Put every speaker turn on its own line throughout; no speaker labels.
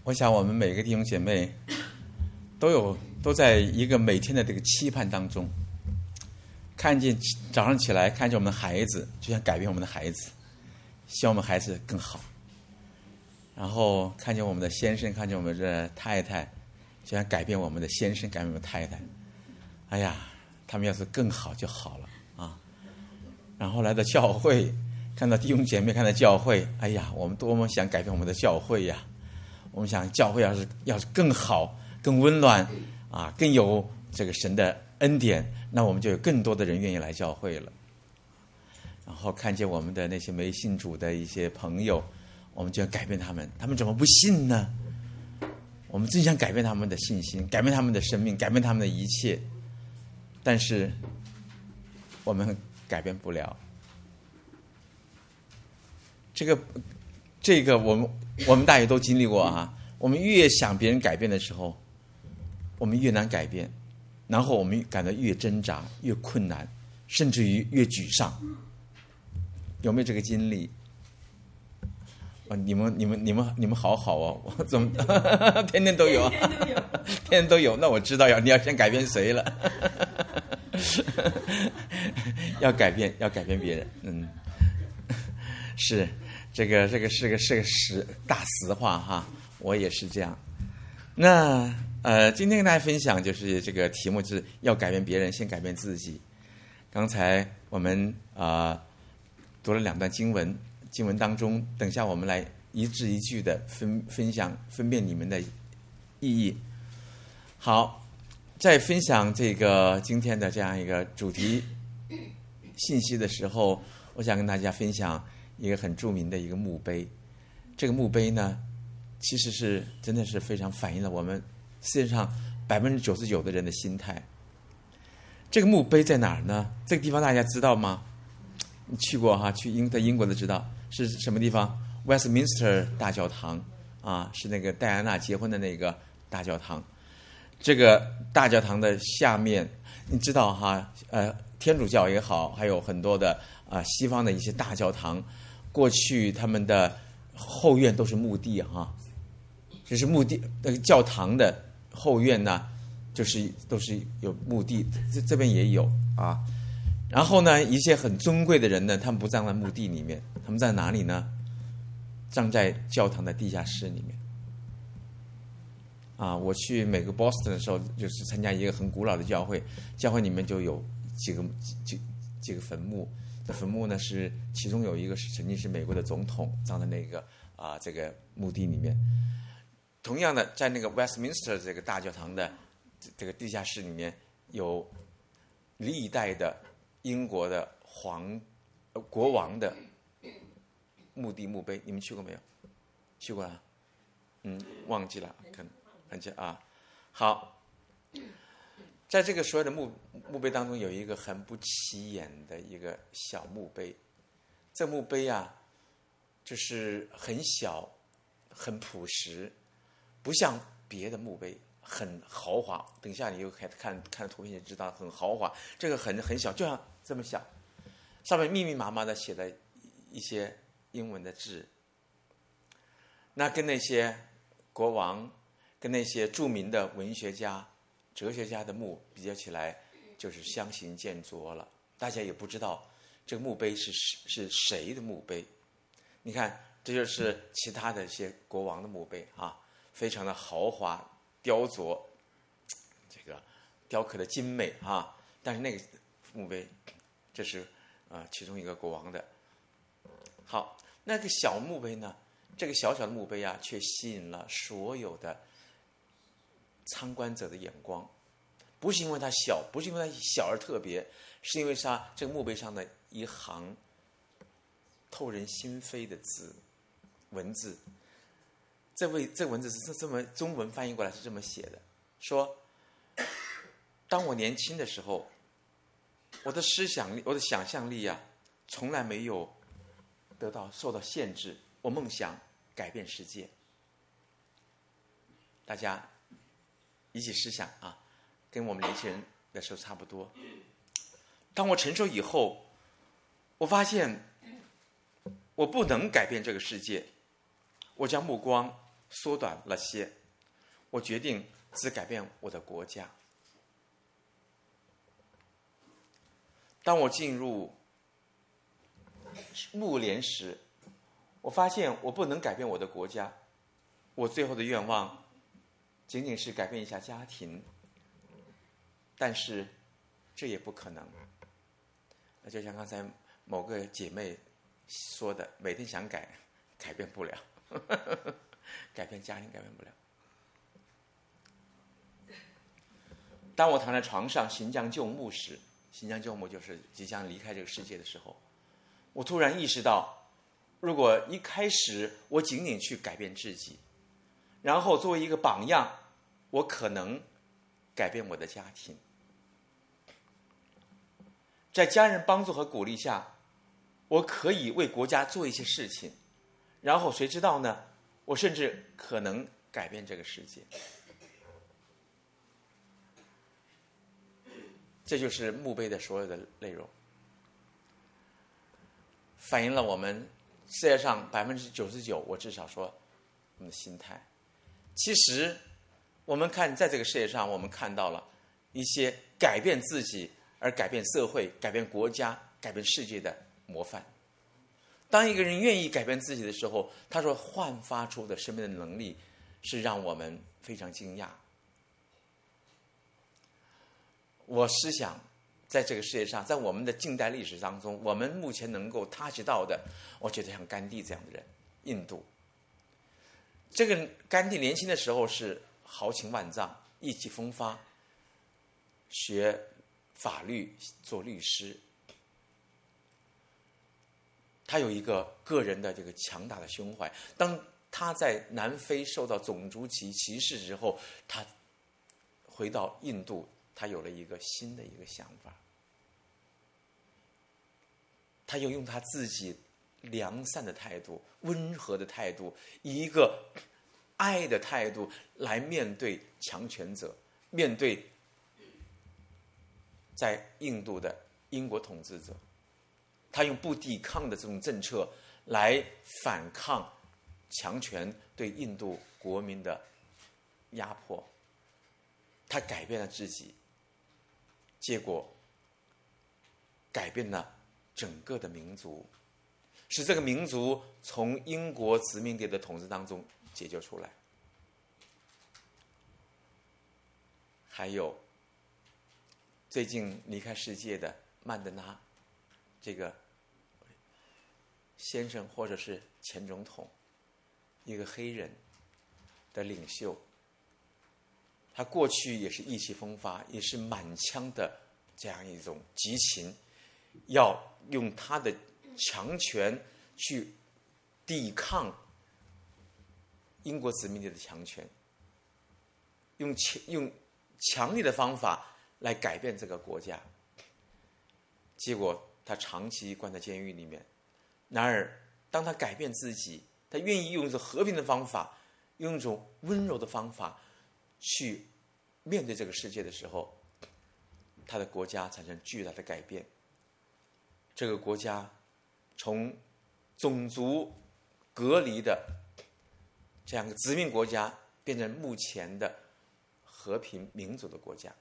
我想我们每个弟兄姐妹都在一个每天的这个期盼当中，看见早上起来看见我们的孩子，就想改变我们的孩子，希望我们孩子更好。然后看见我们的先生，看见我们的太太，就想改变我们的先生，改变我们的太太。哎呀，他们要是更好就好了啊！然后来到教会，看到弟兄姐妹，看到教会，哎呀，我们多么想改变我们的教会呀！我们想教会要是更好、更温暖啊，更有这个神的恩典，那我们就有更多的人愿意来教会了。然后看见我们的那些没信主的一些朋友，我们就要改变他们，他们怎么不信呢？我们真想改变他们的信心，改变他们的生命，改变他们的一切，但是我们改变不了。这个我们大家都经历过啊。我们越想别人改变的时候，我们越难改变，然后我们感到越挣扎、越困难，甚至于越沮丧。有没有这个经历？你们好好哦，我怎么天天都有啊？天天都有。那我知道你要先改变谁了？要改变别人。是这个是个大实话哈，我也是这样。那今天跟大家分享就是这个题目是要改变别人，先改变自己。刚才我们读了2段经文当中，等下我们来一字一句的分享分辨你们的意义。好，在分享这个今天的这样一个主题信息的时候，我想跟大家分享一个很著名的一个墓碑。这个墓碑呢，其实真的是非常反映了我们世界上99%的人的心态。这个墓碑在哪儿呢？这个地方大家知道吗？你去过哈，在英国的知道是什么地方？ Westminster 大教堂啊，是那个戴安娜结婚的那个大教堂。这个大教堂的下面，你知道哈，天主教也好，还有很多的西方的一些大教堂，过去他们的后院都是墓地哈，这是墓地。那个教堂的后院呢，都是有墓地，这边也有啊。然后呢，一些很尊贵的人呢，他们不葬在墓地里面，他们在哪里呢？葬在教堂的地下室里面。我去美国 Boston 的时候，就是参加一个很古老的教会，教会里面就有几个坟墓。这坟墓呢，是其中有一个是曾经是美国的总统葬在那个这个墓地里面。同样的，在那个 Westminster 这个大教堂的这个地下室里面，有历代的英国的国王的墓碑。你们去过没有？去过啊？忘记了，看见啊。好，在这个所有的墓碑当中，有一个很不起眼的一个小墓碑。这墓碑啊，就是很小，很朴实，不像别的墓碑很豪华。等一下你又看图片就知道很豪华。这个很小，就像这么小，上面密密麻麻的写了一些英文的字。那跟那些国王，跟那些著名的文学家、哲学家的墓比较起来，就是相形见绌了。大家也不知道这个墓碑是谁的墓碑。你看，这就是其他的一些国王的墓碑啊，非常的豪华、雕琢，这个雕刻的精美啊。但是那个墓碑，这是其中一个国王的。好，那个小墓碑呢？这个小小的墓碑啊，却吸引了所有的参观者的眼光。不是因为它小，不是因为它小而特别，是因为它这个墓碑上的一行透人心扉的文字。这文字是这么中文翻译过来是这么写的，说：当我年轻的时候，我的想象力啊，从来没有受到限制。我梦想改变世界。大家一起思想啊，跟我们年轻人的时候差不多。当我成熟以后，我发现我不能改变这个世界，我将目光缩短了些，我决定只改变我的国家。当我进入暮年时，我发现我不能改变我的国家，我最后的愿望仅仅是改变一下家庭，但是这也不可能。就像刚才某个姐妹说的，每天想改变不了，改变家庭改变不了。当我躺在床上行将就木时，行将就木就是即将离开这个世界的时候，我突然意识到，如果一开始我仅仅去改变自己，然后作为一个榜样，我可能改变我的家庭。在家人帮助和鼓励下，我可以为国家做一些事情，然后谁知道呢？我甚至可能改变这个世界。这就是墓碑的所有的内容，反映了我们世界上99%，我至少说我们的心态。其实我们看在这个世界上，我们看到了一些改变自己而改变社会、改变国家、改变世界的模范。当一个人愿意改变自己的时候，他所焕发出的生命的能力是让我们非常惊讶。我思想在这个世界上，在我们的近代历史当中，我们目前能够踏及到的，我觉得像甘地这样的人，印度。这个甘地年轻的时候是豪情万丈、意气风发，学法律做律师。他有一个个人的这个强大的胸怀。当他在南非受到种族歧视之后，他回到印度，他有了一个新的一个想法。他又用他自己良善的态度、温和的态度，以一个爱的态度来面对强权者，面对在印度的英国统治者。他用不抵抗的这种政策来反抗强权对印度国民的压迫。他改变了自己，结果改变了整个的民族，使这个民族从英国殖民地的统治当中解救出来。还有最近离开世界的曼德拉这个先生，或者是前总统，一个黑人的领袖。他过去也是意气风发，也是满腔的这样一种激情，要用他的强权去抵抗英国殖民地的强权，用强力的方法来改变这个国家。结果他长期关在监狱里面。然而当他改变自己，他愿意用一种和平的方法，用一种温柔的方法去面对这个世界的时候，他的国家产生巨大的改变。这个国家从种族隔离的这样一个殖民国家变成目前的和平民主的国家。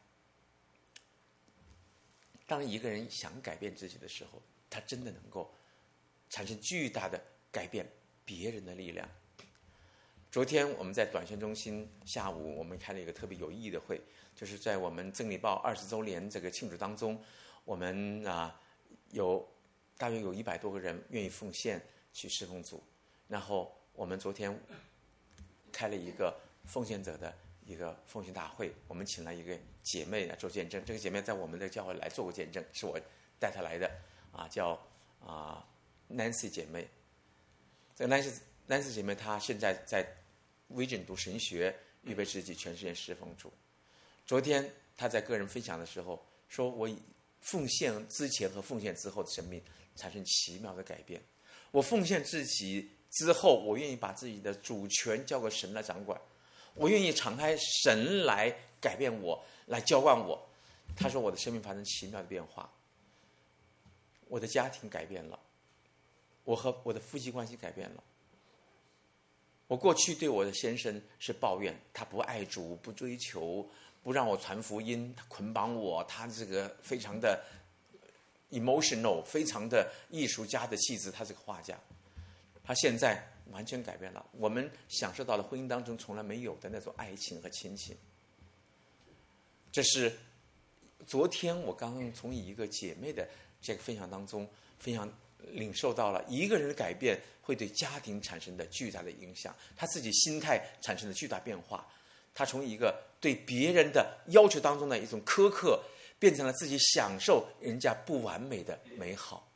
当一个人想改变自己的时候，他真的能够产生巨大的改变别人的力量。昨天我们在短宣中心下午，我们开了一个特别有意义的会，就是在我们真理报20周年这个庆祝当中，我们大约有100多个人愿意奉献去侍奉主。然后我们昨天开了一个奉献者的一个奉献大会，我们请了一个姐妹来做见证。这个姐妹在我们的教会来做过见证，是我带她来的叫Nancy 姐妹。这个 Nancy 姐妹她现在在威顿读神学，预备自己全世界侍奉主。昨天她在个人分享的时候说，我奉献之前和奉献之后的生命产生奇妙的改变。我奉献自己之后，我愿意把自己的主权交给神来掌管，我愿意敞开神来改变我，来浇灌我。他说我的生命发生奇妙的变化，我的家庭改变了，我和我的夫妻关系改变了。 我过去对我的先生是抱怨，他不爱主，不追求，不让我传福音，他捆绑我，他这个非常的 emotional， 非常的艺术家的气质，他是个画家。他现在完全改变了，我们享受到了婚姻当中从来没有的那种爱情和亲情。这是昨天我刚刚从一个姐妹的这个分享当中领受到了，一个人的改变会对家庭产生的巨大的影响，他自己心态产生的巨大变化，他从一个对别人的要求当中的一种苛刻，变成了自己享受人家不完美的美好。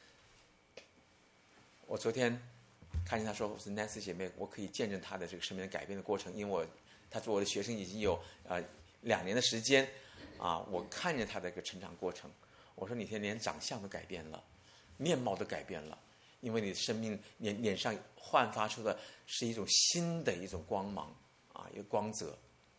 我昨天看见他说，我是 Nancy 姐妹，我可以见证她的这个生命的改变的过程，因为她做我的学生已经有2年的时间啊，我看见她的一个成长过程。我说你连长相都改变了，面貌都改变了，因为你的生命脸上焕发出的是一种新的一种光芒啊，一个光泽。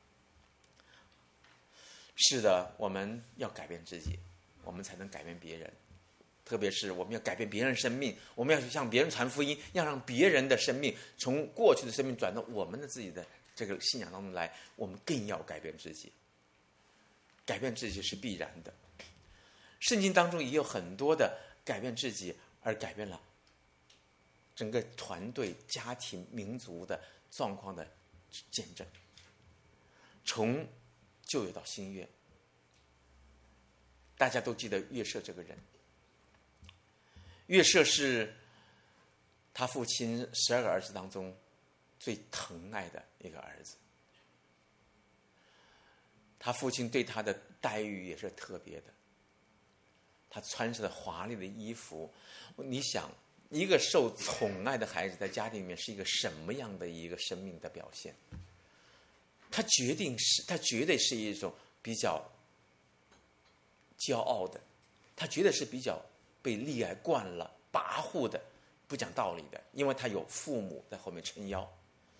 是的，我们要改变自己，我们才能改变别人。特别是我们要改变别人的生命，我们要去向别人传福音，要让别人的生命从过去的生命转到我们的自己的这个信仰当中来，我们更要改变自己。改变自己是必然的。圣经当中也有很多的改变自己而改变了整个团队、家庭、民族的状况的见证。从旧约到新约，大家都记得约瑟这个人。约瑟是他父亲12个儿子当中最疼爱的一个儿子，他父亲对他的待遇也是特别的。他穿着华丽的衣服，你想，一个受宠爱的孩子在家庭里面是一个什么样的一个生命的表现？他绝对是一种比较骄傲的，他绝对是比较被溺爱惯了、跋扈的、不讲道理的，因为他有父母在后面撑腰。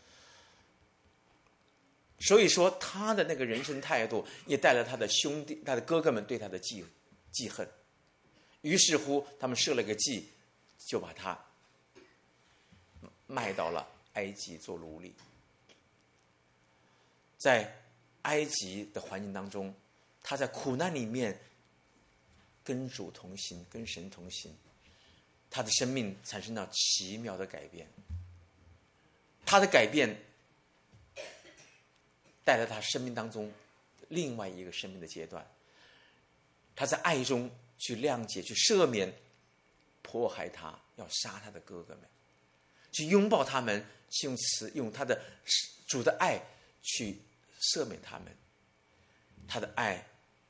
所以说，他的那个人生态度也带来他的兄弟、他的哥哥们对他的记恨。于是乎，他们设了个计，就把他卖到了埃及做奴隶。在埃及的环境当中，他在苦难里面跟主同行，跟神同行，他的生命产生了奇妙的改变。他的改变带来他生命当中另外一个生命的阶段，他在爱中去谅解、去赦免迫害他、要杀他的哥哥们，去拥抱他们，去用他的主的爱去赦免他们。他的爱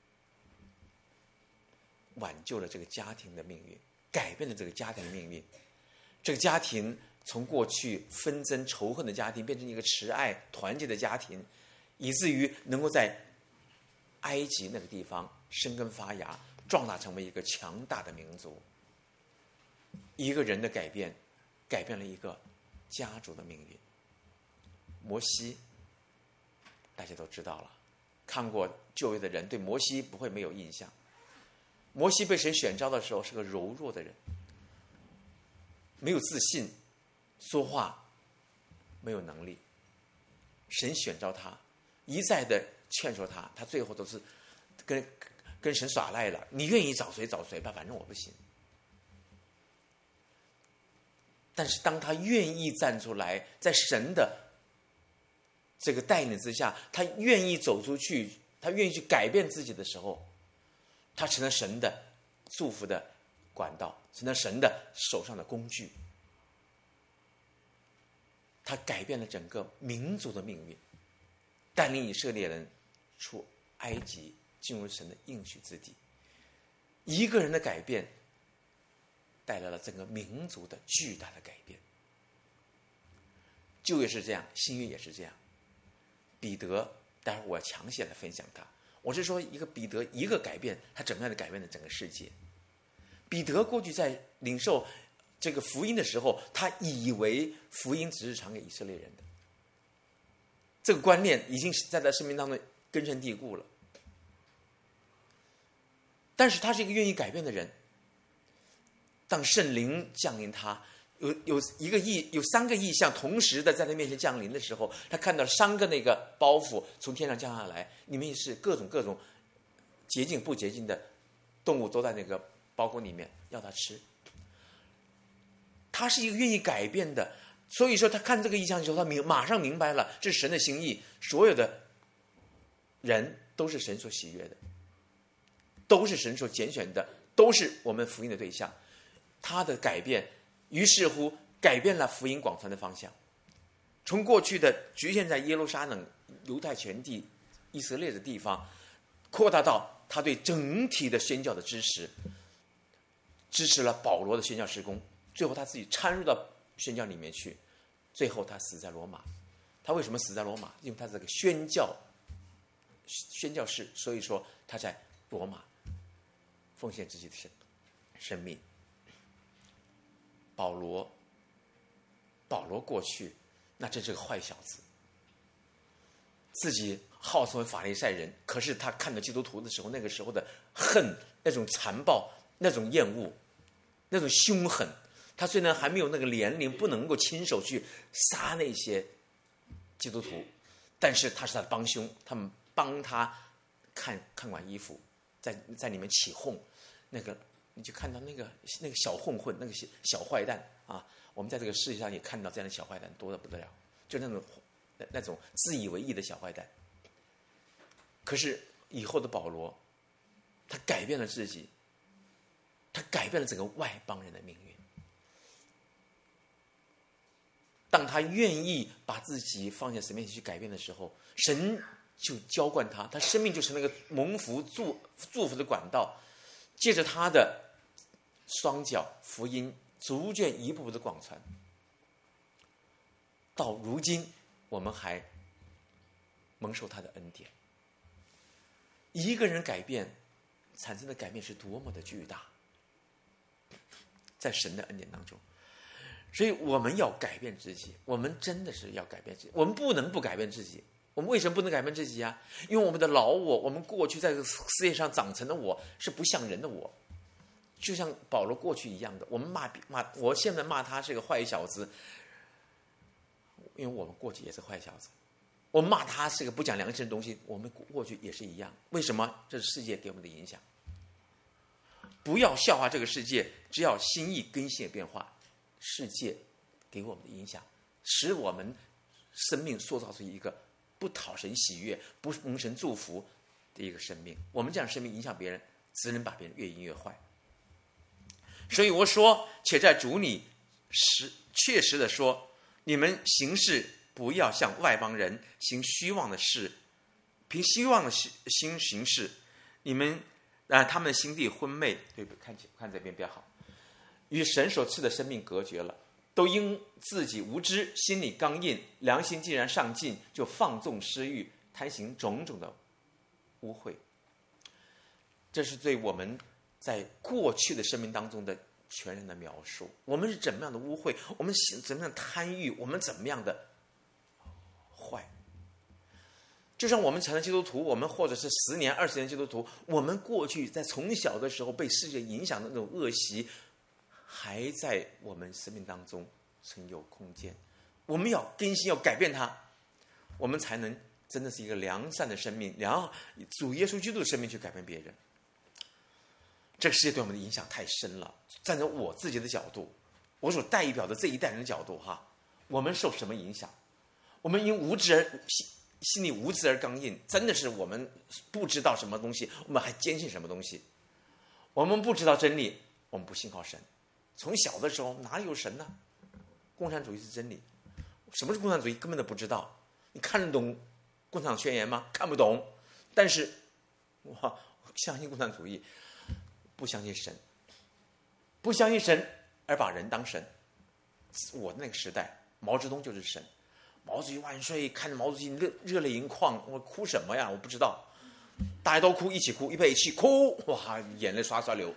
挽救了这个家庭的命运，改变了这个家庭的命运。这个家庭从过去纷争仇恨的家庭变成一个慈爱团结的家庭，以至于能够在埃及那个地方生根发芽，壮大成为一个强大的民族。一个人的改变，改变了一个家族的命运。摩西大家都知道了，看过旧约的人对摩西不会没有印象。摩西被神选召的时候是个柔弱的人，没有自信，说话没有能力。神选召他，一再的劝说他，他最后都是跟神耍赖了。你愿意找谁找谁吧，反正我不行。但是当他愿意站出来，在神的这个带领之下，他愿意走出去，他愿意去改变自己的时候，他成了神的祝福的管道，成了神的手上的工具。他改变了整个民族的命运，带领以色列人出埃及，进入神的应许之地。一个人的改变带来了整个民族的巨大的改变。旧约是这样，新约也是这样。彼得，待会儿我要详细来分享他。我是说，一个彼得一个改变，他怎么样的改变了整个世界？彼得过去在领受这个福音的时候，他以为福音只是传给以色列人的，这个观念已经在他生命当中根深蒂固了。但是他是一个愿意改变的人。当圣灵降临他， 有3个异象同时的在他面前降临的时候，他看到了3个那个包袱从天上降下来，里面是各种洁净不洁净的动物都在那个包裹里面要他吃。他是一个愿意改变的，所以说他看这个异象的时候，他马上明白了这是神的心意，所有的人都是神所喜悦的，都是神所拣选的，都是我们福音的对象。他的改变于是乎改变了福音广传的方向，从过去的局限在耶路撒冷、犹太全地、以色列的地方，扩大到他对整体的宣教的支持了保罗的宣教事工，最后他自己掺入到宣教里面去，最后他死在罗马。他为什么死在罗马？因为他是个宣教士，所以说他在罗马奉献自己的生命。保罗过去那真是个坏小子，自己号称为法利赛人，可是他看到基督徒的时候，那个时候的恨，那种残暴，那种厌恶，那种凶狠，他虽然还没有那个年龄，不能够亲手去杀那些基督徒，但是他是他的帮凶，他们帮他看管衣服，在里面起哄，那个你就看到那个小混混，那个小坏蛋啊！我们在这个世界上也看到这样的小坏蛋多得不得了，就那种自以为意的小坏蛋。可是以后的保罗，他改变了自己，他改变了整个外邦人的命运。当他愿意把自己放在神面前去改变的时候，神就浇灌他，他生命就成了一个蒙福祝福的管道，借着他的双脚，福音逐渐一步步的广传，到如今我们还蒙受他的恩典。一个人改变产生的改变是多么的巨大，在神的恩典当中。所以我们要改变自己，我们真的是要改变自己，我们不能不改变自己。我们为什么不能改变自己啊？因为我们的老我，我们过去在这个世界上长成的我是不像人的我，就像保罗过去一样的。我们我现在骂他是个坏小子，因为我们过去也是坏小子。我们骂他是个不讲良心的东西，我们过去也是一样。为什么？这是世界给我们的影响。不要笑话这个世界，只要心意更新变化，世界给我们的影响，使我们生命塑造出一个不讨神喜悦、不蒙神祝福的一个生命。我们这样生命影响别人，只能把别人越引越坏。所以我说，且在主里确实的说，你们行事不要像外邦人行虚妄的事，凭虚妄的心行事。你们他们的心地昏昧，对不？看这边比较好，与神所赐的生命隔绝了，都因自己无知，心里刚硬，良心既然上进，就放纵私欲，贪行种种的污秽。这是对我们在过去的生命当中的全然的描述。我们是怎么样的污秽，我们怎么样贪欲，我们怎么样的坏。就像我们成了基督徒，我们或者是10年、20年基督徒，我们过去在从小的时候被世界影响的那种恶习，还在我们生命当中存有空间。我们要更新，要改变它，我们才能真的是一个良善的生命，主耶稣基督的生命去改变别人。这个世界对我们的影响太深了。站在我自己的角度，我所代表的这一代人的角度我们受什么影响？我们因心里无知而刚硬，真的是我们不知道什么东西，我们还坚信什么东西。我们不知道真理，我们不信靠神。从小的时候哪里有神呢？共产主义是真理，什么是共产主义根本都不知道。你看得懂共产宣言吗？看不懂。但是我相信共产主义，不相信神，不相信神而把人当神。我那个时代，毛泽东就是神。毛主席万岁！看着毛主席热泪盈眶，我哭什么呀？我不知道，大家都哭，一起哭，一倍气哭，哇，眼泪刷刷流。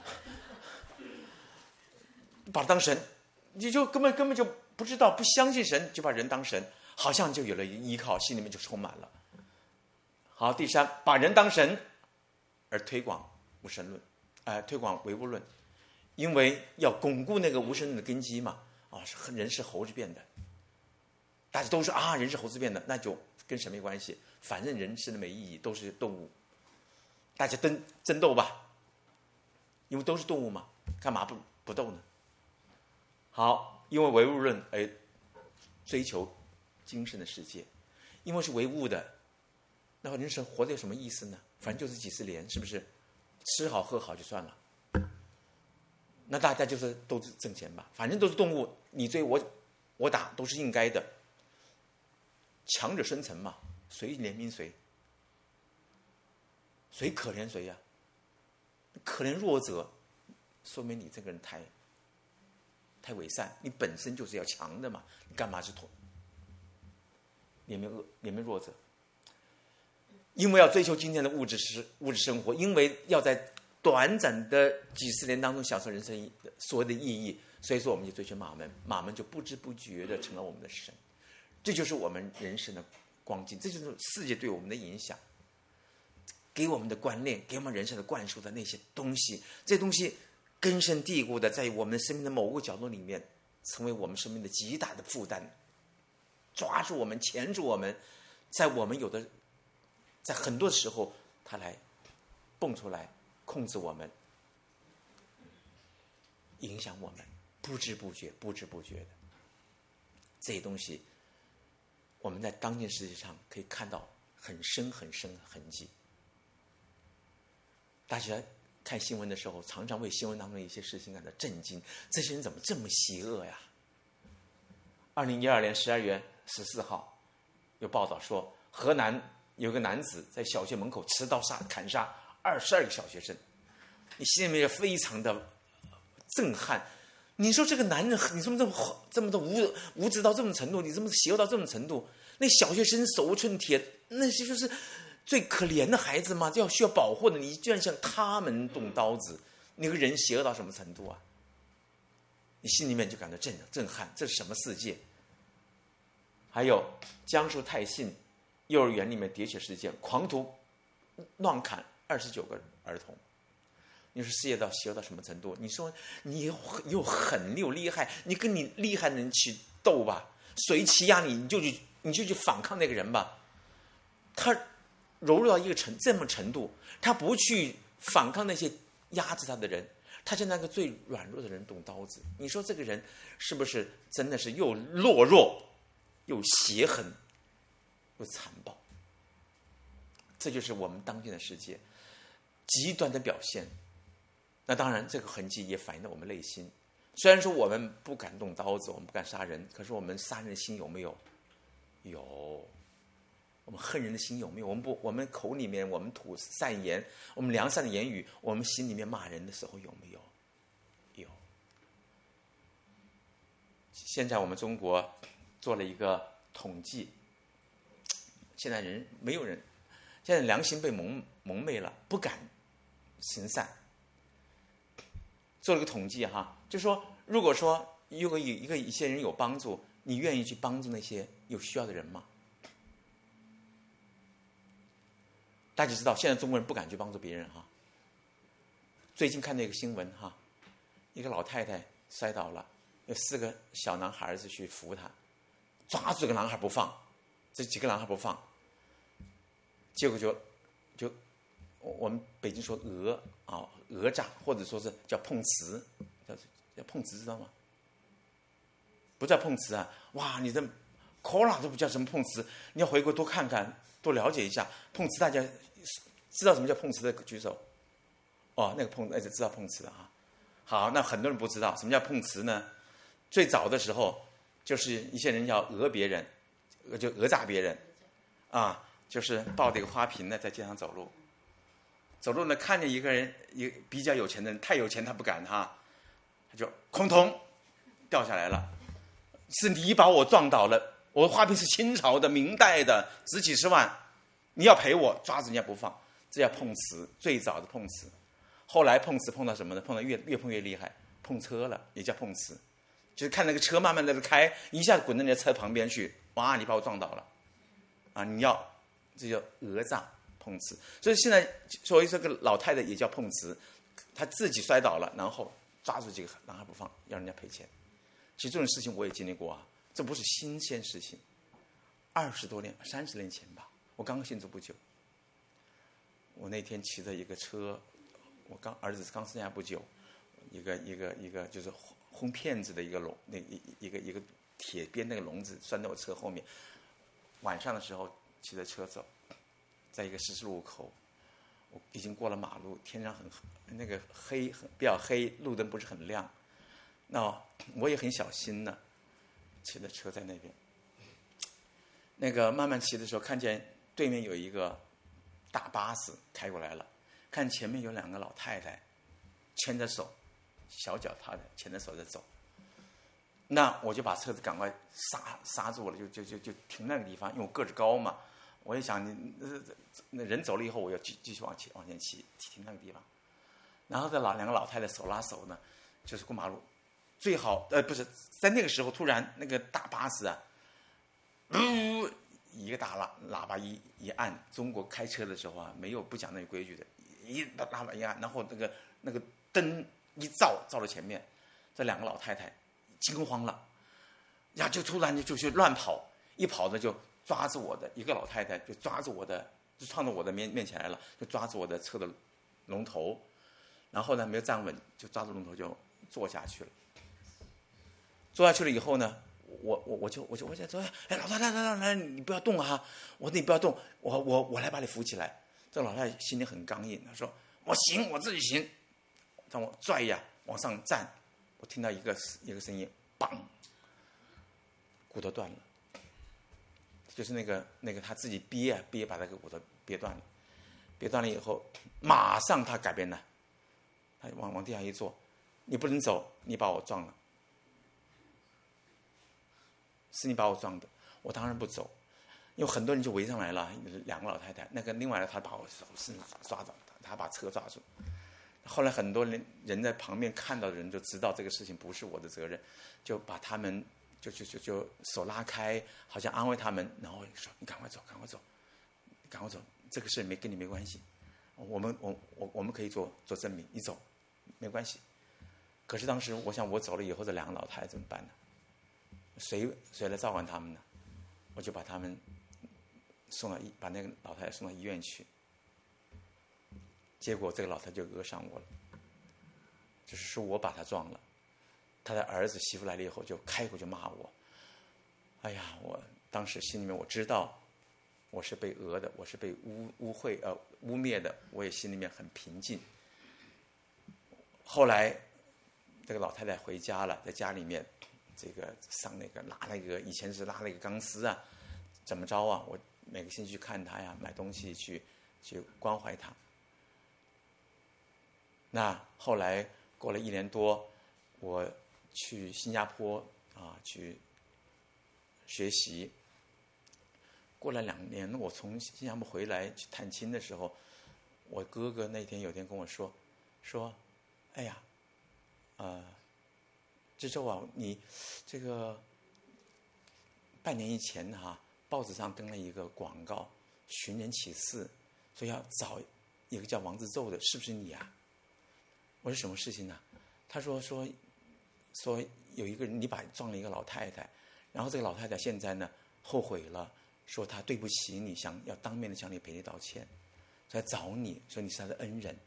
把他当神，你就根本就不知道，不相信神，就把人当神，好像就有了依靠，心里面就充满了。好，第3，把人当神而推广无神论，推广唯物论，因为要巩固那个无神论的根基嘛。 人是猴子变的，大家都说啊，人是猴子变的，那就跟神没关系，反正人生的没意义，都是动物，大家争斗吧，因为都是动物嘛，干嘛不斗呢？好，因为唯物论而追求精神的世界，因为是唯物的，那人生活得有什么意思呢？反正就是几十年，是不是？吃好喝好就算了，那大家就是都挣钱吧，反正都是动物，你追我打都是应该的，强者生存嘛，谁怜悯谁？谁可怜谁呀？可怜弱者，说明你这个人太伪善，你本身就是要强的嘛，你干嘛去怜悯弱者？因为要追求今天的物质生活，因为要在短暂的几十年当中享受人生所谓的意义，所以说我们就追求马门就不知不觉的成了我们的神。这就是我们人生的光景，这就是世界对我们的影响，给我们的观念，给我们人生的灌输的那些东西，这些东西根深蒂固的在我们生命的某个角落里面，成为我们生命的极大的负担，抓住我们，钳住我们，在我们在很多时候，它来蹦出来，控制我们，影响我们，不知不觉的，这些东西，我们在当今世界上可以看到很深的痕迹。大家看新闻的时候，常常为新闻当中的一些事情感到震惊，这些人怎么这么邪恶呀？2012年12月14号，有报道说，河南有个男子在小学门口持刀砍杀22个小学生，你心里面也非常的震撼。你说这个男人，你怎么这么的无知到这种程度？你怎么邪恶到这种程度？那小学生手无寸铁，那些就是最可怜的孩子嘛，就要需要保护的，你居然向他们动刀子，那个人邪恶到什么程度啊？你心里面就感到震撼，这是什么世界？还有江苏泰信幼儿园里面喋血事件，狂徒乱砍29个儿童。你说世界邪恶到什么程度？你说你又狠又厉害，你跟你厉害的人去斗吧，谁欺压你，你就去反抗那个人吧。他柔弱到一个这么程度，他不去反抗那些压制他的人，他向那个最软弱的人动刀子。你说这个人是不是真的是又懦弱又邪狠又残暴？这就是我们当今的世界极端的表现。那当然这个痕迹也反映到我们内心，虽然说我们不敢动刀子，我们不敢杀人，可是我们杀人的心有没有？有。我们恨人的心有没有？我们口里面我们吐善言，我们良善的言语，我们心里面骂人的时候有没有？有。现在我们中国做了一个统计，现在没有人，现在良心被蒙昧了，不敢行善。做了个统计哈，就说如果说一些人有帮助，你愿意去帮助那些有需要的人吗？大家知道，现在中国人不敢去帮助别人哈。最近看到一个新闻哈，一个老太太摔倒了，有4个小男孩子去扶她，抓住这个男孩不放，这几个男孩不放，结果就我们北京说讹诈，或者说是叫碰瓷，叫碰瓷，知道吗？不叫碰瓷啊！哇，你这可哪都不叫什么碰瓷，你要回国多看看，多了解一下碰瓷。大家知道什么叫碰瓷的举手。哦，那个知道碰瓷的啊。好，那很多人不知道什么叫碰瓷呢？最早的时候，就是一些人要讹别人，就讹诈别人，啊，就是抱着一个花瓶呢，在街上走路呢，看见一个人比较有钱的人，太有钱他不敢哈，他就哐咚掉下来了，是你把我撞倒了，我的花瓶是清朝的、明代的，值几十万，你要赔我，抓着人家不放，这叫碰瓷，最早的碰瓷。后来碰瓷碰到什么呢？碰到越碰越厉害，碰车了，也叫碰瓷，就是看那个车慢慢在这开，一下子滚到你的车旁边去，哇，你把我撞倒了，啊，这叫讹诈。碰瓷，所以现在所以这个老太太也叫碰瓷，她自己摔倒了，然后抓住几个男孩不放，要人家赔钱。 其实这种事情我也经历过啊，这不是新鲜事情。20多年、30年前吧，我刚信主不久。我那天骑着一个车，儿子刚生下不久，一个就是轰片子的一个笼，一个铁边那个笼子拴在我车后面。晚上的时候骑着车走，在一个十字路口，我已经过了马路，天上那个黑，比较黑，路灯不是很亮。那我也很小心呢，骑着车在那边。那个慢慢骑的时候，看见对面有一个大巴士开过来了，看前面有2个老太太牵着手，小脚踏的牵着手在走。那我就把车子赶快刹住了，就停那个地方，因为我个子高嘛。我也想，那人走了以后，我要继续往前骑，停那个地方。然后这2个老太太手拉手呢，就是过马路。最好不是在那个时候，突然那个大巴士啊，一个大喇叭一按，中国开车的时候啊，没有不讲那个规矩的，一喇叭一按，然后那个灯一照了前面，这2个老太太惊慌了，呀，就突然就去乱跑，一跑的就抓住我的一个老太太，就抓住我的，就撞到我的面前来了，就抓住我的车的龙头，然后呢没有站稳，就抓住龙头就坐下去了。坐下去了以后呢，我就说，哎，老太太来，你不要动啊！我说你不要动，我来把你扶起来。这老太太心里很刚硬，她说我行，我自己行。让我拽呀，往上站。我听到一个声音，梆，骨头断了，就是那个他自己憋把那个骨头憋断了。憋断了以后，马上他改变了，他往地上一坐，你不能走，你把我撞了。是你把我撞的，我当然不走，因为很多人就围上来了，2个老太太，另外他把我手是抓着，他把车抓住。后来很多人在旁边看到的人就知道这个事情不是我的责任，就把他们就手拉开，好像安慰他们，然后说你赶快走，这个事跟你没关系，我们可以做证明，你走没关系。可是当时我想，我走了以后，这2个老太太怎么办呢？谁来照管他们呢？我就把他们把那个老太太送到医院去。结果这个老太太就讹上我了，就是说我把她撞了。他的儿子媳妇来了以后，就开口就骂我。哎呀，我当时心里面我知道我是被讹的，我是被污蔑的，我也心里面很平静。后来这个老太太回家了，在家里面。这个上以前是拉那个钢丝啊，怎么着啊？我每个星期去看他呀，买东西去关怀他。那后来过了1年多，我去新加坡去学习。过了2年，我从新加坡回来去探亲的时候，我哥哥有天跟我说，哎呀，这周啊，你这个半年以前报纸上登了一个广告，寻人启事，说要找一个叫王志宙的，是不是你啊？我说什么事情呢？他说有一个人你撞了一个老太太，然后这个老太太现在呢后悔了，说她对不起你，要当面的向你赔礼道歉，来找你，说你是她的恩人。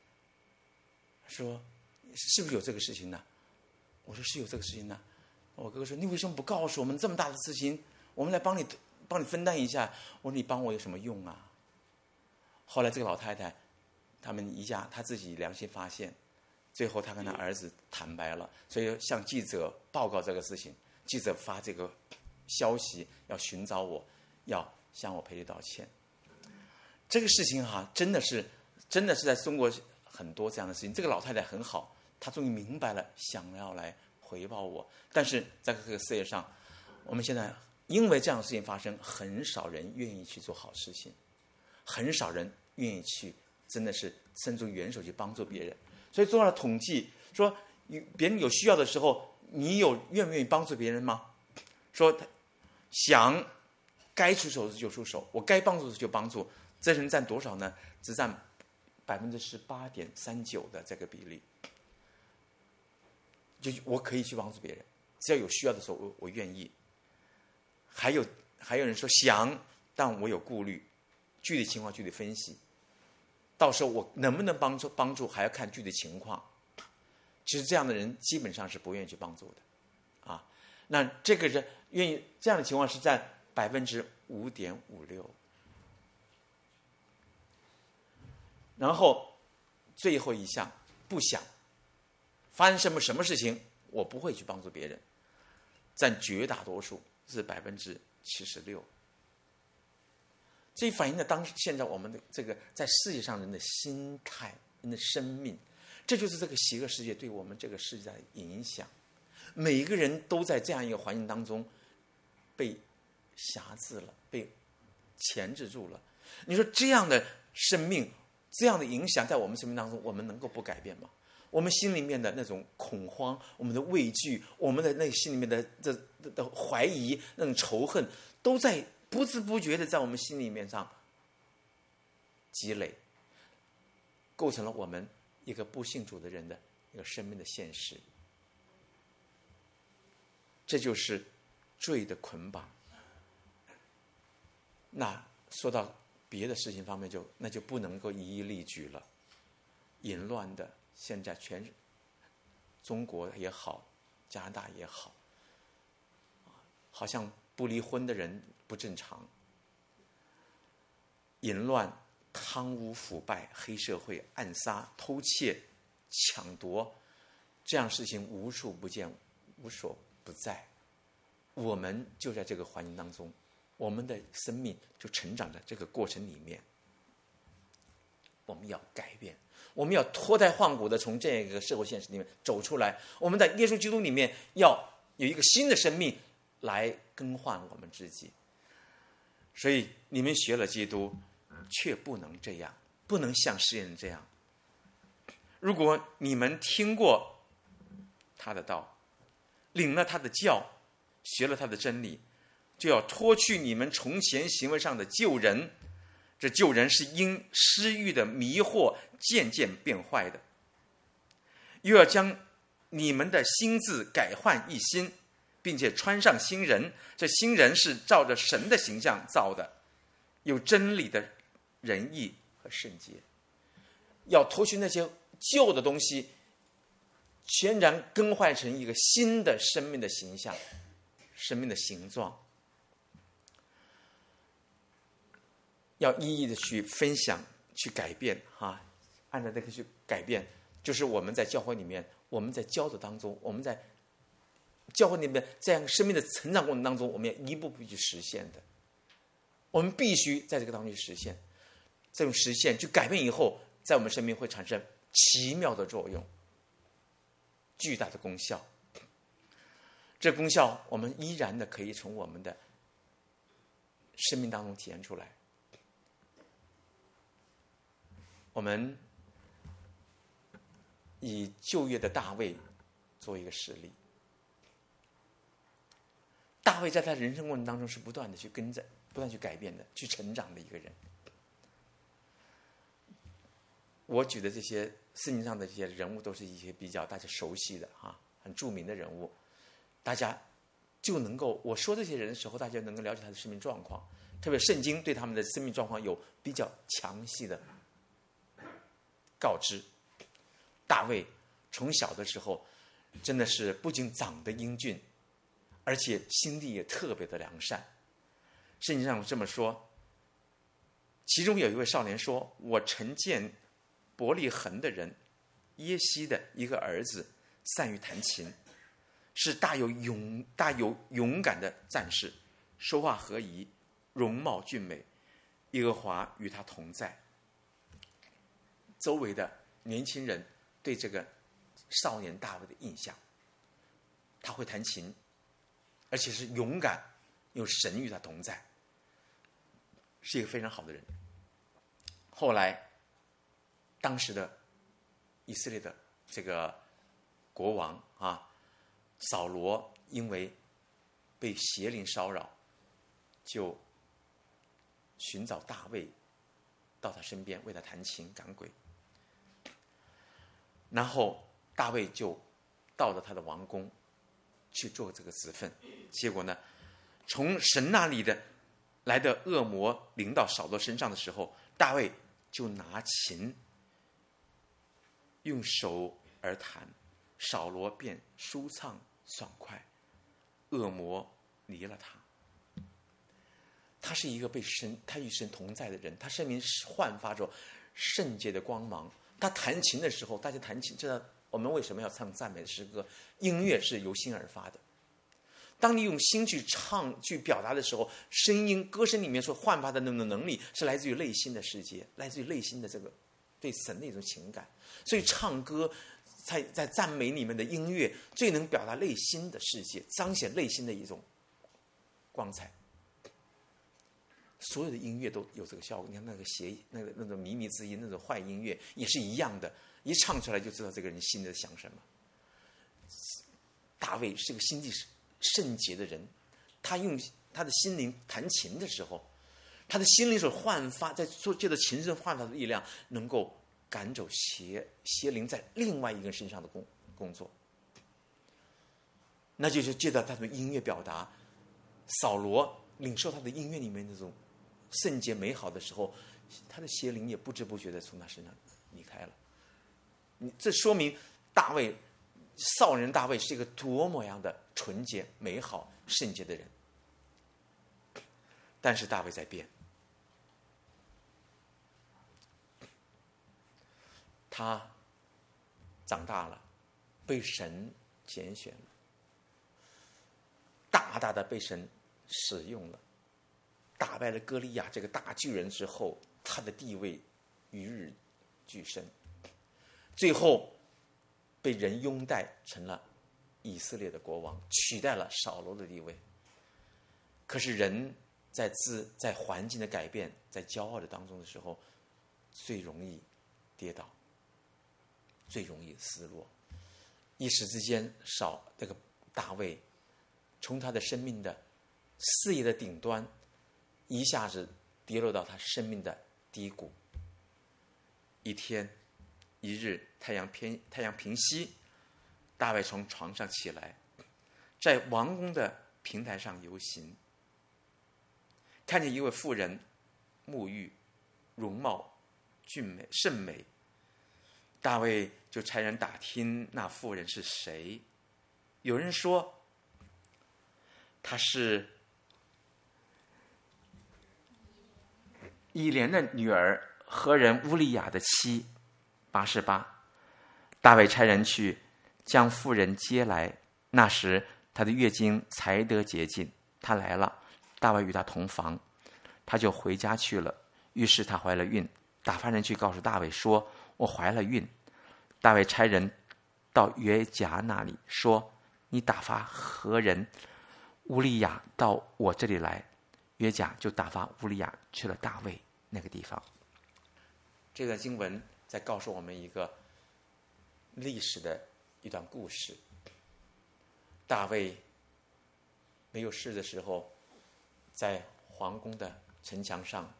说是不是有这个事情呢？我说是有这个事情呢。我哥哥说你为什么不告诉我们这么大的事情，我们来帮你分担一下。我说你帮我有什么用啊？后来这个老太太他们一家，她自己良心发现，最后她跟她儿子坦白了，所以向记者报告这个事情。记者发这个消息，要寻找我，要向我赔礼道歉。这个事情真的是在中国很多这样的事情。这个老太太很好，她终于明白了，想要来回报我。但是在这个世界上，我们现在因为这样的事情发生，很少人愿意去做好事情，很少人愿意去真的是伸出援手去帮助别人。所以做了统计，说别人有需要的时候，你愿不愿意帮助别人吗？说想该出手就出手，我该帮助就帮助，这人占多少呢？只占18.39%的这个比例。就我可以去帮助别人， 只要有需要的时候，我愿意。还有人说想，但我有顾虑，具体情况具体分析，到时候我能不能帮助还要看具体情况。其实这样的人基本上是不愿意去帮助的，啊，那这个人愿意这样的情况是占5.56%。然后最后一项不想，发生什么事情我不会去帮助别人，占绝大多数是76%。这反映了现在我们的这个在世界上人的心态、人的生命，这就是这个邪恶世界对我们这个世界的影响。每一个人都在这样一个环境当中被辖制了，被钳制住了。你说这样的生命，这样的影响在我们生命当中，我们能够不改变吗？我们心里面的那种恐慌，我们的畏惧，我们的那心里面的怀疑，那种仇恨，都在不知不觉的在我们心里面上积累，构成了我们一个不信主的人的一个生命的现实。这就是罪的捆绑。那说到别的事情方面，那就不能够一一例举了。淫乱的，现在中国也好，加拿大也好，好像不离婚的人不正常。淫乱、贪污腐败、黑社会、暗杀、偷窃、抢夺，这样事情无处不见，无所不在。我们就在这个环境当中，我们的生命就成长在这个过程里面。我们要改变，我们要脱胎换骨的从这个社会现实里面走出来。我们在耶稣基督里面要有一个新的生命来更换我们自己。所以你们学了基督，却不能这样，不能像世人这样。如果你们听过他的道，领了他的教，学了他的真理，就要脱去你们从前行为上的旧人。这旧人是因私欲的迷惑渐渐变坏的，又要将你们的心志改换一新，并且穿上新人。这新人是照着神的形象造的，有真理的仁义和圣洁。要脱去那些旧的东西，全然更换成一个新的生命的形象，生命的形状。要一一的去分享，去改变哈，按照这个去改变，就是我们在教会里面，我们在教导当中，我们在教会里面这样生命的成长过程当中，我们要一步步去实现的。我们必须在这个当中去实现，这种实现去改变以后，在我们生命会产生奇妙的作用，巨大的功效。这功效我们依然的可以从我们的生命当中体现出来。我们以旧约的大卫做一个实例。大卫在他人生过程当中是不断的去不断去改变的，去成长的一个人。我举的这些圣经上的这些人物，都是一些比较大家熟悉的很著名的人物，大家就能够，我说这些人的时候，大家能够了解他的生命状况，特别圣经对他们的生命状况有比较详细的告知。大卫从小的时候真的是不仅长得英俊，而且心地也特别的良善。圣经上这么说，其中有一位少年说，我曾见伯利恒的人耶西的一个儿子善于弹琴，是大有勇敢的战士，说话合宜，容貌俊美，耶和华与他同在。周围的年轻人对这个少年大卫的印象，他会弹琴，而且是勇敢，有神与他同在，是一个非常好的人。后来当时的以色列的这个国王扫罗，因为被邪灵骚扰，就寻找大卫到他身边为他弹琴赶鬼。然后大卫就到了他的王宫， 去做这个子分。结果呢，从神那里的来的恶魔临到扫罗身上的时候，大卫就拿琴用手而弹，扫罗便舒畅爽快，恶魔离了他。他是一个他与神同在的人，他生命焕发着圣洁的光芒。他弹琴的时候，大家弹琴知道我们为什么要唱赞美的诗歌？音乐是由心而发的。当你用心去唱、去表达的时候，歌声里面所焕发的那种能力，是来自于内心的世界，来自于内心的这个对神的一种情感。所以唱歌在赞美里面的音乐，最能表达内心的世界，彰显内心的一种光彩。所有的音乐都有这个效果。你看那个那种靡靡之音，那种坏音乐也是一样的，一唱出来就知道这个人心里在想什么。大卫是个心地圣洁的人，他用他的心灵弹琴的时候，他的心灵所焕发，借着琴声焕发的力量，能够赶走邪灵在另外一个人身上的工作。那就是借着他的音乐表达，扫罗领受他的音乐里面那种圣洁美好的时候，他的邪灵也不知不觉的从他身上离开了。这说明少年大卫是一个多么样的纯洁、美好、圣洁的人。但是大卫在变，他长大了，被神拣选了，大大的被神使用了，打败了歌利亚这个大巨人之后，他的地位与日俱升，最后被人拥戴成了以色列的国王，取代了扫罗的地位。可是人在环境的改变，在骄傲的当中的时候，最容易跌倒，最容易失落。一时之间，这个大卫从他的生命的事业的顶端，一下子跌落到他生命的低谷。一天一日，太阳平西，大卫从床上起来，在王宫的平台上游行，看见一位妇人沐浴，容貌俊美甚美。大卫就差人打听那妇人是谁，有人说她是以莲的女儿何人乌利亚的妻拔示巴。大卫差人去将妇人接来，那时她的月经才得洁净。她来了，大卫与她同房，她就回家去了。于是她怀了孕，打发人去告诉大卫说，我怀了孕。大卫差人到约甲那里说，你打发何人乌利亚到我这里来。约甲就打发乌利亚去了大卫那个地方。这个经文在告诉我们一个历史的一段故事。大卫没有事的时候，在皇宫的城墙上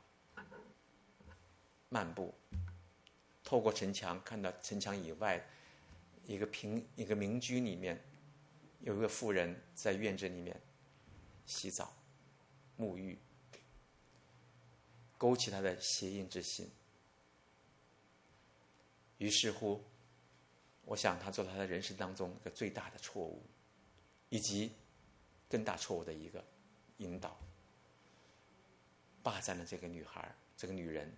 漫步，透过城墙看到城墙以外一个民居里面有一个妇人在院子里面洗澡沐浴，勾起他的邪淫之心。于是乎，我想他做了他的人生当中一个最大的错误，以及更大错误的一个引导，霸占了这个女孩，这个女人。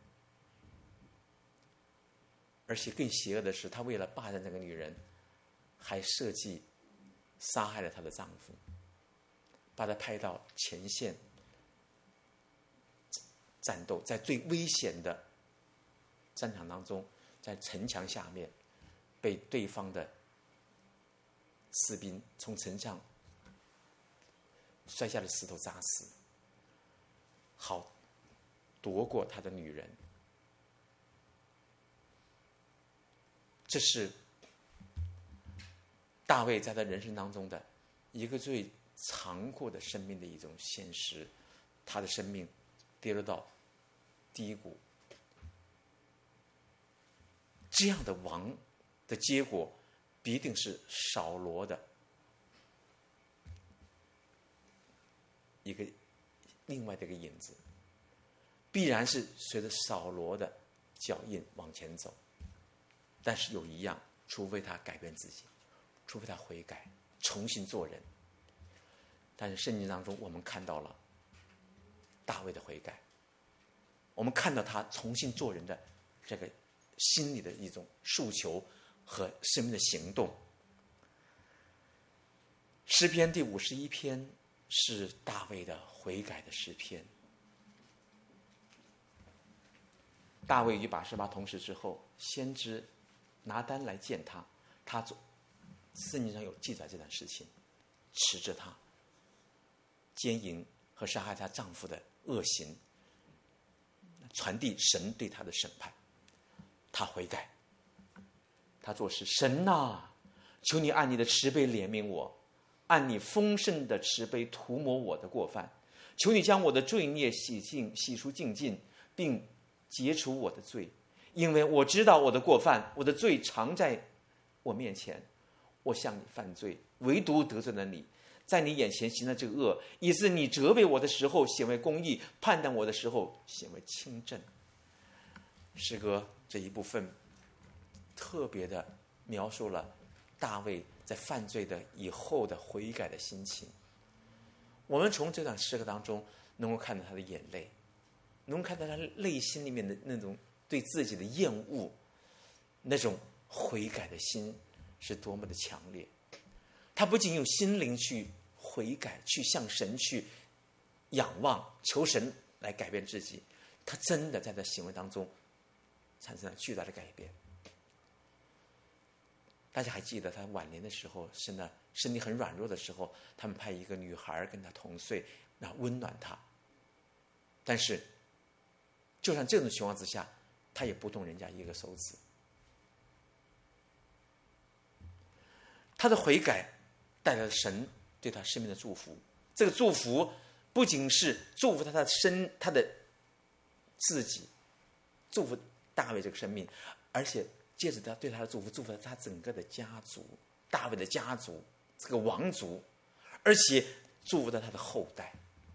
而且更邪恶的是，他为了霸占这个女人，还设计杀害了她的丈夫，把她派到前线战斗，在最危险的战场当中，在城墙下面被对方的士兵从城墙摔下的石头砸死，好夺过他的女人。这是大卫在他人生当中的一个最残酷的生命的一种现实，他的生命跌落到低谷。这样的王的结果必定是扫罗的另外的一个影子，必然是随着扫罗的脚印往前走。但是有一样，除非他改变自己，除非他悔改，重新做人。但是圣经当中我们看到了大卫的悔改，我们看到他重新做人的这个心里的一种诉求和生命的行动。诗篇第51篇是大卫的悔改的诗篇。大卫与拔示巴同时之后，先知拿单来见他，圣经上有记载这段事情，斥责他奸淫和杀害她丈夫的恶行，传递神对她的审判。她悔改，她作诗：神啊，求你按你的慈悲怜悯我，按你丰盛的慈悲涂抹我的过犯，求你将我的罪孽洗除净尽，并解除我的罪，因为我知道我的过犯，我的罪常在我面前。我向你犯罪，唯独得罪了你，在你眼前行了这个恶，以致你责备我的时候显为公义，判断我的时候显为清正。诗歌这一部分特别的描述了大卫在犯罪的以后的悔改的心情。我们从这段诗歌当中能够看到他的眼泪，能够看到他内心里面的那种对自己的厌恶，那种悔改的心是多么的强烈。他不仅用心灵去悔改，去向神去仰望，求神来改变自己，他真的在他行为当中产生了巨大的改变。大家还记得他晚年的时候，身体很软弱的时候，他们派一个女孩跟他同睡，然后温暖他。但是就算这种情况之下，他也不动人家一个手指。他的悔改带来了神对他生命的祝福。这个祝福不仅是祝福他的自己，祝福大卫这个生命，而且借着他对他的祝福，祝福了他整个的家族，大卫的家族，这个王族，而且祝福了他的后代。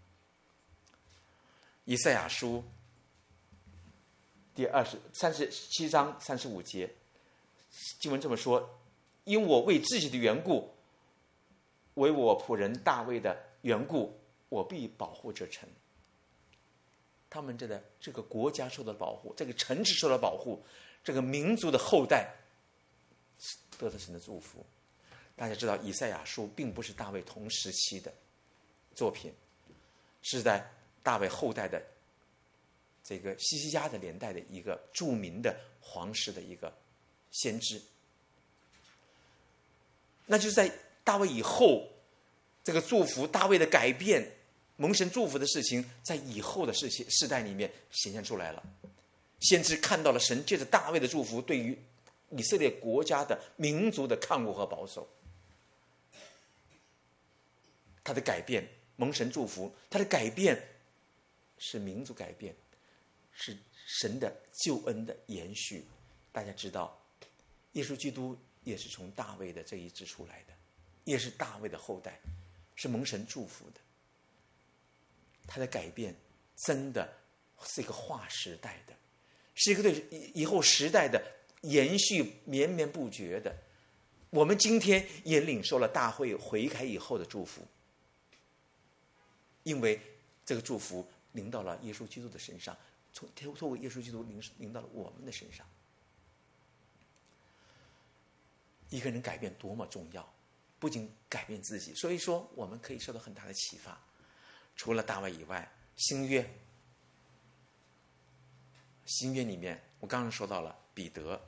以赛亚书第37章35节，经文这么说：因我为自己的缘故，为我仆人大卫的缘故，我必保护这城。他们这个国家受到保护，这个城市受到保护，这个民族的后代得到神的祝福。大家知道以赛亚书并不是大卫同时期的作品，是在大卫后代的这个西西家的年代的一个著名的皇室的一个先知。那就是在大卫以后，这个祝福大卫的改变，蒙神祝福的事情，在以后的世代里面显现出来了。先知看到了神借着大卫的祝福对于以色列国家的民族的抗国和保守，他的改变蒙神祝福，他的改变是民族改变，是神的救恩的延续。大家知道耶稣基督也是从大卫的这一支出来的，也是大卫的后代，是蒙神祝福的。他的改变真的是一个划时代的，是一个对以后时代的延续绵绵不绝的。我们今天也领受了大卫悔改以后的祝福，因为这个祝福临到了耶稣基督的身上，透过耶稣基督临到了我们的身上。一个人改变多么重要，不仅改变自己，所以说我们可以受到很大的启发。除了大卫以外，新约里面我刚刚说到了彼得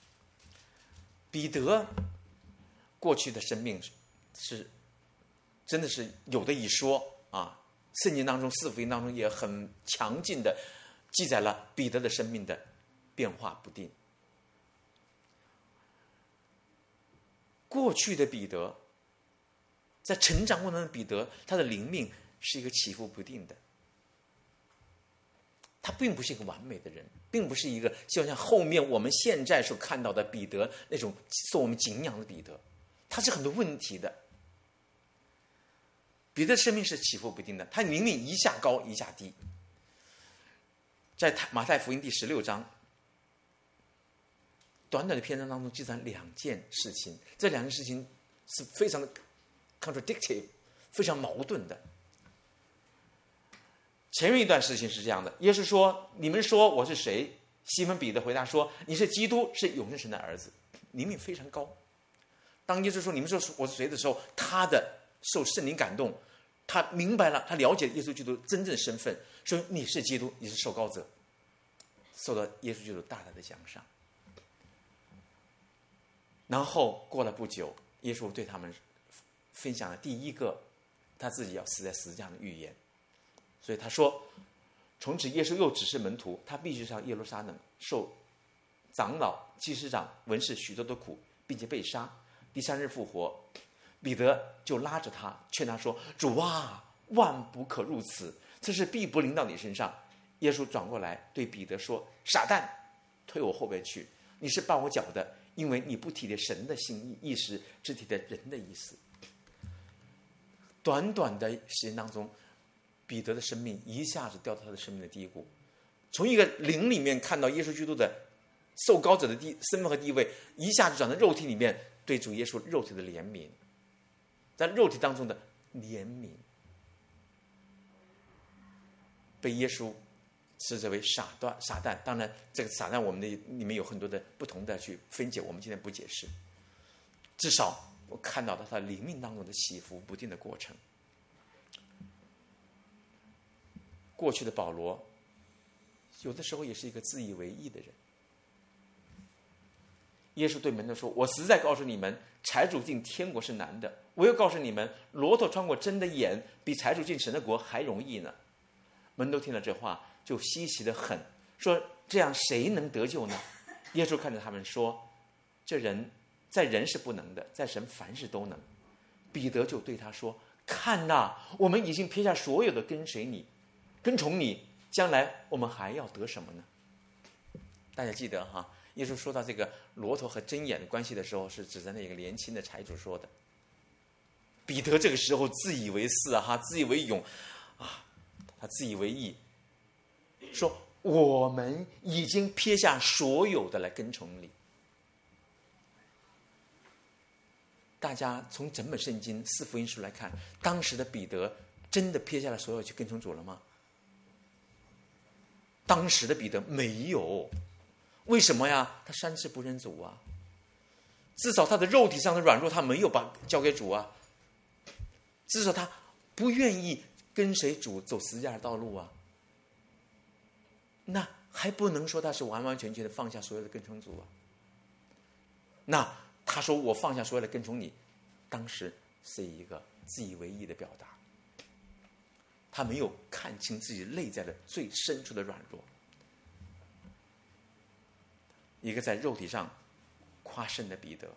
过去的生命是真的是有的一说啊。圣经当中四福音当中也很强劲的记载了彼得的生命的变化不定。过去的彼得，在成长过程中的彼得，他的灵命是一个起伏不定的。他并不是一个完美的人，并不是一个就像后面我们现在所看到的彼得那种受我们敬仰的彼得，他是很多问题的。 彼得的生命是起伏不定的，他明明一下高一下低。在马太福音第16章，短短的篇章当中记载2件事情，这2件事情是非常的 contradictive， 非常矛盾的。前面一段事情是这样的，耶稣说：“你们说我是谁？”西门彼得回答说：“你是基督，是永生神的儿子。”明明非常高。当耶稣说“你们说我是谁”的时候，他的受圣灵感动，他明白了，他了解耶稣基督真正的身份，说你是基督，你是受膏者，受到耶稣基督大大的奖赏。然后过了不久，耶稣对他们分享了第一个他自己要死在十字架的预言。所以他说，从此耶稣又指示门徒，他必须上耶路撒冷受长老、祭司长、文士许多的苦，并且被杀，第3日复活。彼得就拉着他，劝他说：“主啊，万不可如此，这事必不临到你身上。”耶稣转过来对彼得说：“撒旦，退我后边去！你是绊我脚的，因为你不体贴神的心意识，只体贴人的意思。”短短的时间当中，彼得的生命一下子掉到他的生命的低谷，从一个灵里面看到耶稣基督的受膏者的身份和地位，一下子转到肉体里面对主耶稣肉体的怜悯，在肉体当中的怜悯，被耶稣斥责为傻蛋。当然，这个傻蛋我们的里面有很多的不同的去分解，我们今天不解释。至少我看到了他灵命当中的起伏不定的过程。过去的保罗，有的时候也是一个自以为意的人。耶稣对门徒说：“我实在告诉你们，财主进天国是难的。我又告诉你们，骆驼穿过针的眼，比财主进神的国还容易呢。”门徒听了这话，就稀奇得很，说：“这样谁能得救呢？”耶稣看着他们说：“这人在人是不能的，在神凡事都能。”彼得就对他说：“看哪，我们已经撇下所有的跟从你，将来我们还要得什么呢？”大家记得哈，耶稣说到这个骆驼和针眼的关系的时候，是指着那个年轻的财主说的。彼得这个时候自以为是啊，自以为勇啊，他自以为义，说我们已经撇下所有的来跟从你。大家从整本圣经4福音书来看，当时的彼得真的撇下了所有去跟从主了吗？当时的彼得没有。为什么呀？他3次不认主啊，至少他的肉体上的软弱他没有交给主啊，至少他不愿意跟随主走十字架的道路啊，那还不能说他是完完全全的放下所有的跟从主啊。那他说我放下所有的跟从你，当时是一个自以为意的表达，他没有看清自己内在的最深处的软弱。一个在肉体上夸胜的彼得。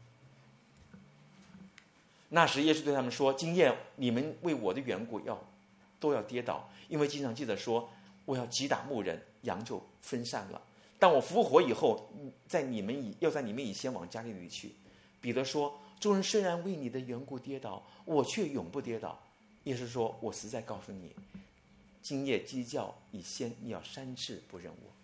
那时耶稣对他们说：“今夜你们为我的缘故都要跌倒，因为经常记得说，我要击打牧人，羊就分散了。但我复活以后，在你们以先往加利利去。”彼得说：“众人虽然为你的缘故跌倒，我却永不跌倒。”耶稣说：“我实在告诉你，今夜鸡叫以先，你要3次不认我。”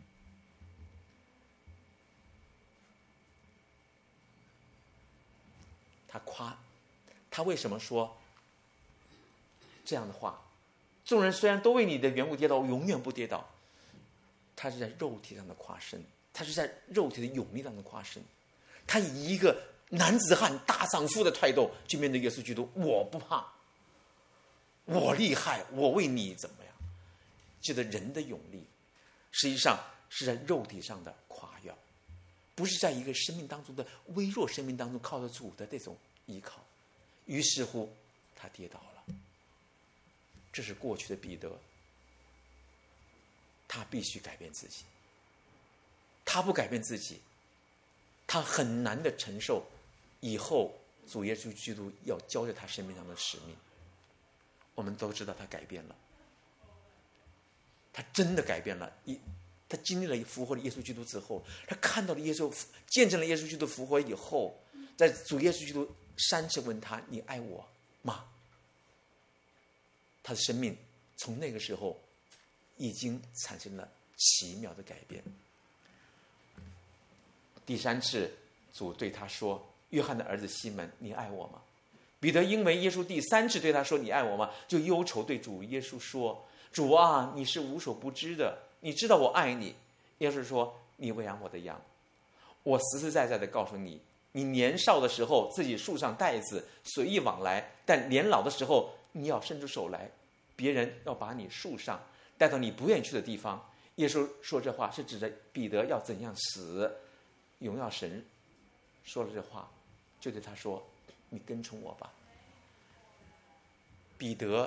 他为什么说这样的话？众人虽然都为你的缘故跌倒，我永远不跌倒。他是在肉体上的夸胜，他是在肉体的勇力当中夸胜。他以一个男子汉、大丈夫的态度去面对耶稣基督，我不怕，我厉害，我为你怎么样？记得人的勇力，实际上是在肉体上的夸耀，不是在一个生命当中的微弱生命当中靠着主的这种依靠。于是乎他跌倒了。这是过去的彼得，他必须改变自己，他不改变自己，他很难的承受以后主耶稣基督要交在他生命上的使命。我们都知道他改变了，他真的改变了。他经历了复活的耶稣基督之后，他看到了见证了耶稣基督复活以后，在主耶稣基督3次问他：“你爱我吗？” 他的生命从那个时候已经产生了奇妙的改变。第3次，主对他说：“约翰的儿子西门，你爱我吗？”彼得因为耶稣第3次对他说：“你爱我吗？”就忧愁对主耶稣说：“主啊，你是无所不知的，你知道我爱你。”耶稣说：“你喂养我的羊。我实实在在的告诉你，你年少的时候自己束上带子，随意往来；但年老的时候，你要伸出手来，别人要把你束上，带到你不愿意去的地方。”耶稣说这话是指着彼得要怎样死，荣耀神。说了这话，就对他说：“你跟从我吧。”彼得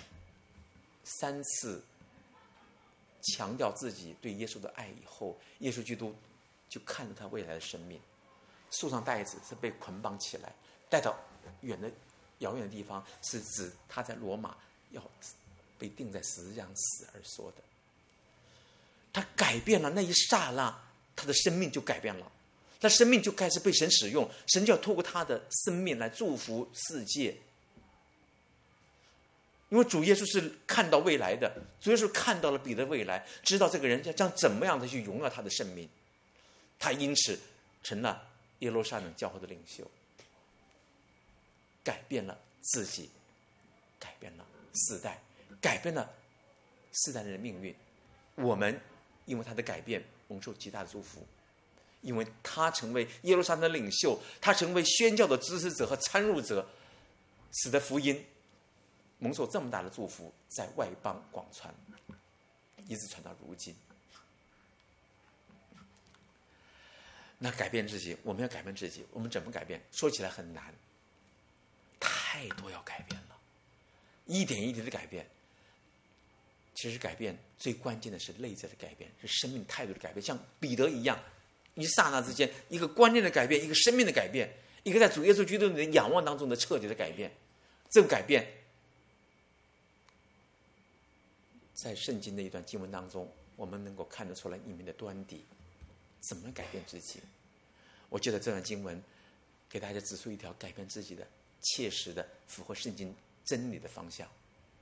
3次强调自己对耶稣的爱以后，耶稣基督就看着他未来的生命。束上带子是被捆绑起来，带到遥远的地方，是指他在罗马要被钉在十字架上死而说的。他改变了那一刹那，他的生命就改变了，他生命就开始被神使用，神就要透过他的生命来祝福世界。因为主耶稣是看到未来的，主耶稣看到了彼得未来，知道这个人将怎么样的去荣耀他的生命，他因此成了耶路撒冷教会的领袖，改变了自己，改变了世代，改变了世代人的命运。我们因为他的改变蒙受极大的祝福，因为他成为耶路撒冷的领袖，他成为宣教的支持者和参入者，使得福音蒙受这么大的祝福，在外邦广传，一直传到如今。那改变自己，我们要改变自己，我们怎么改变？说起来很难，太多要改变了，一点一滴的改变。其实改变最关键的是内在的改变，是生命态度的改变。像彼得一样，一刹那之间，一个观念的改变，一个生命的改变，一个在主耶稣基督的仰望当中的彻底的改变。这个改变在圣经的一段经文当中，我们能够看得出来里面的端倪。怎么改变自己？我觉得这段经文给大家指出一条改变自己的切实的符合圣经真理的方向。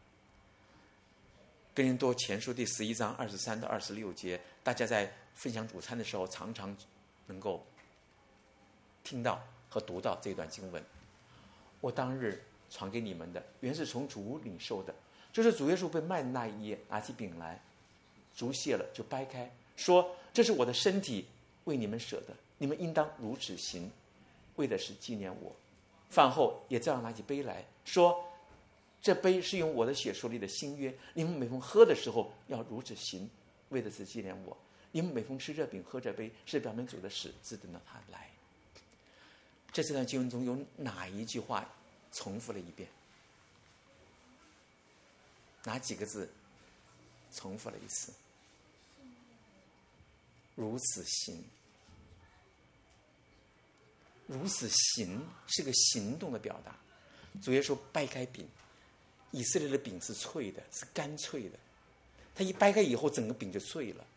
哥林多前书第11章23到26节，大家在分享主餐的时候常常能够听到和读到这段经文。我当日传给你们的，原是从主领受的，就是主耶稣被卖的那一夜，拿起饼来，主谢了就掰开，说：“这是我的身体，为你们舍的，你们应当如此行，为的是纪念我。”饭后也照样拿起杯来，说：“这杯是用我的血所立的新约，你们每逢喝的时候要如此行，为的是纪念我。你们每逢吃这饼喝这杯，是表明主的死，只等到他来。”在这段经文中有哪一句话重复了一遍？哪几个字重复了一次？如此行。如此行是个行动的表达。主耶稣掰开饼，以色列的饼是脆的，是干脆的，他一掰开以后，整个饼就脆了。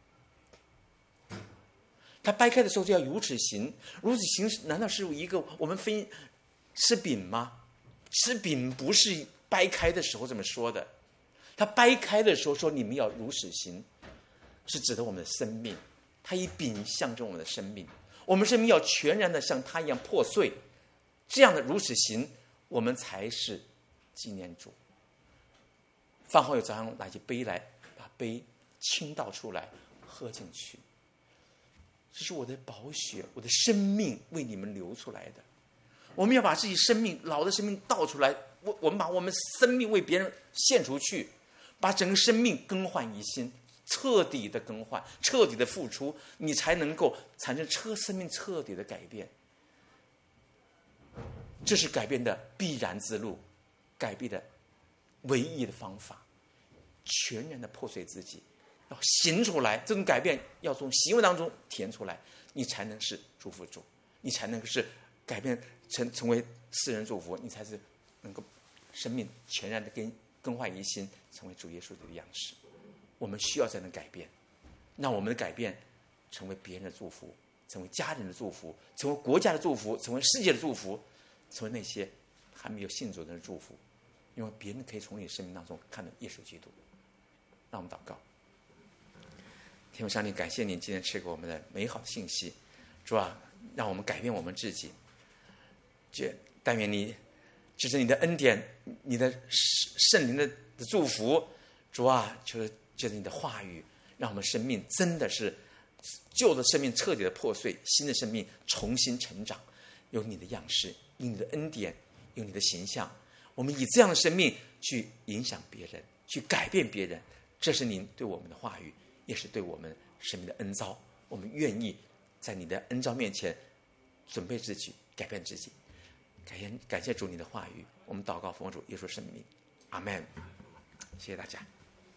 他掰开的时候就要如此行，如此行难道是一个我们分吃饼吗？吃饼不是掰开的时候这么说的，他掰开的时候说你们要如此行，是指的我们的生命。他以饼象征我们的生命，我们生命要全然的像他一样破碎，这样的如此行，我们才是纪念主。饭后又早上拿起杯来，把杯倾倒出来，喝进去。这是我的宝血，我的生命为你们流出来的。我们要把自己生命老的生命倒出来，我们把我们生命为别人献出去，把整个生命更换一新，彻底的更换，彻底的付出，你才能够产生生命彻底的改变。这是改变的必然之路，改变的唯一的方法。全然的破碎自己，要行出来，这种改变要从行为当中体现出来，你才能是祝福主，你才能是改变成为世人祝福，你才是能够生命全然的更换一新，成为主耶稣的样式。我们需要这样的改变，让我们的改变成为别人的祝福，成为家人的祝福，成为国家的祝福，成为世界的祝福，成为那些还没有信主的人的祝福。 因为别人可以从你生命当中看到耶稣基督。让我们祷告。天父上帝，感谢您今天赐给我们的美好的信息，主啊，让我们改变我们自己。但愿你就是你的恩典，你的圣灵的祝福，主啊，就是你的话语，让我们生命真的是旧的生命彻底的破碎，新的生命重新成长，有你的样式，有你的恩典，有你的形象。我们以这样的生命去影响别人，去改变别人，这是您对我们的话语，也是对我们生命的恩召。我们愿意在你的恩召面前准备自己，改变自己。感谢主你的话语，我们祷告奉主耶稣圣名，阿们。谢谢大家。